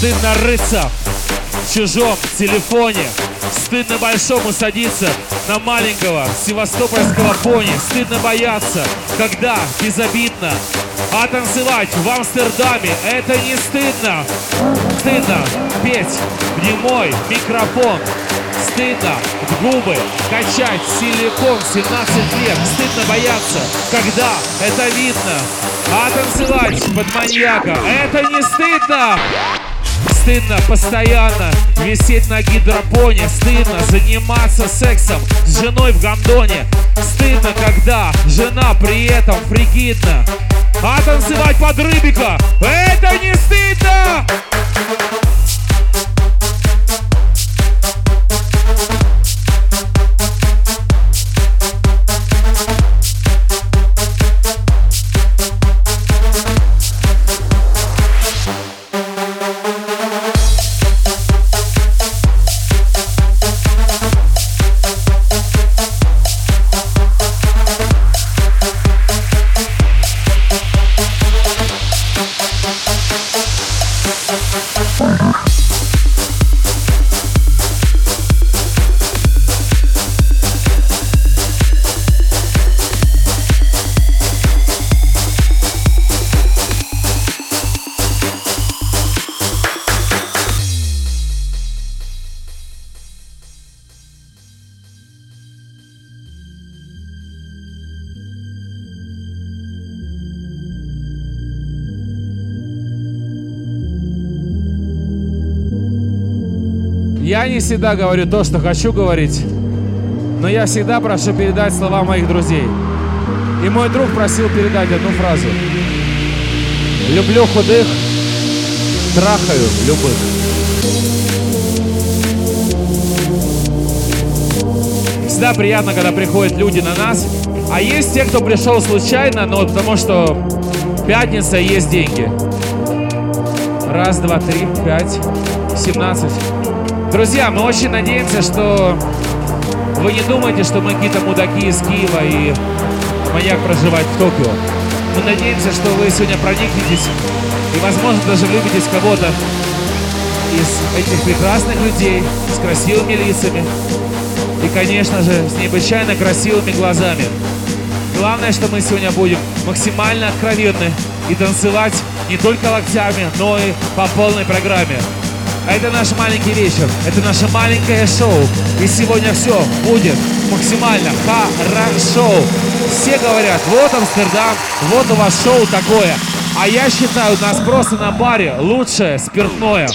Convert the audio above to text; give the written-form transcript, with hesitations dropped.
Стыдно рыться в чужом телефоне. Стыдно большому садиться на маленького севастопольского пони. Стыдно бояться, когда безобидно. А танцевать в Амстердаме — это не стыдно. Стыдно петь в немой микрофон. Стыдно в губы качать силикон 17 лет. Стыдно бояться, когда это видно. А танцевать под маньяка — это не стыдно. Стыдно постоянно висеть на гидропоне. Стыдно заниматься сексом с женой в гондоне. Стыдно, когда жена при этом фригидна. А танцевать под рыбика — это не стыдно! Я не всегда говорю то, что хочу говорить, но я всегда прошу передать слова моих друзей. И мой друг просил передать одну фразу. Люблю худых, трахаю любых. Всегда приятно, когда приходят люди на нас. А есть те, кто пришел случайно, но потому что пятница и есть деньги. 1, 2, 3, 5, 17. Друзья, мы очень надеемся, что вы не думаете, что мы какие-то мудаки из Киева и маньяк проживает в Токио. Мы надеемся, что вы сегодня проникнетесь и, возможно, даже влюбитесь в кого-то из этих прекрасных людей с красивыми лицами и, конечно же, с необычайно красивыми глазами. Главное, что мы сегодня будем максимально откровенны и танцевать не только локтями, но и по полной программе. Это наш маленький вечер, это наше маленькое шоу. И сегодня все будет максимально хорошо. Все говорят, вот Амстердам, вот у вас шоу такое. А я считаю, у нас просто на баре лучшее спиртное.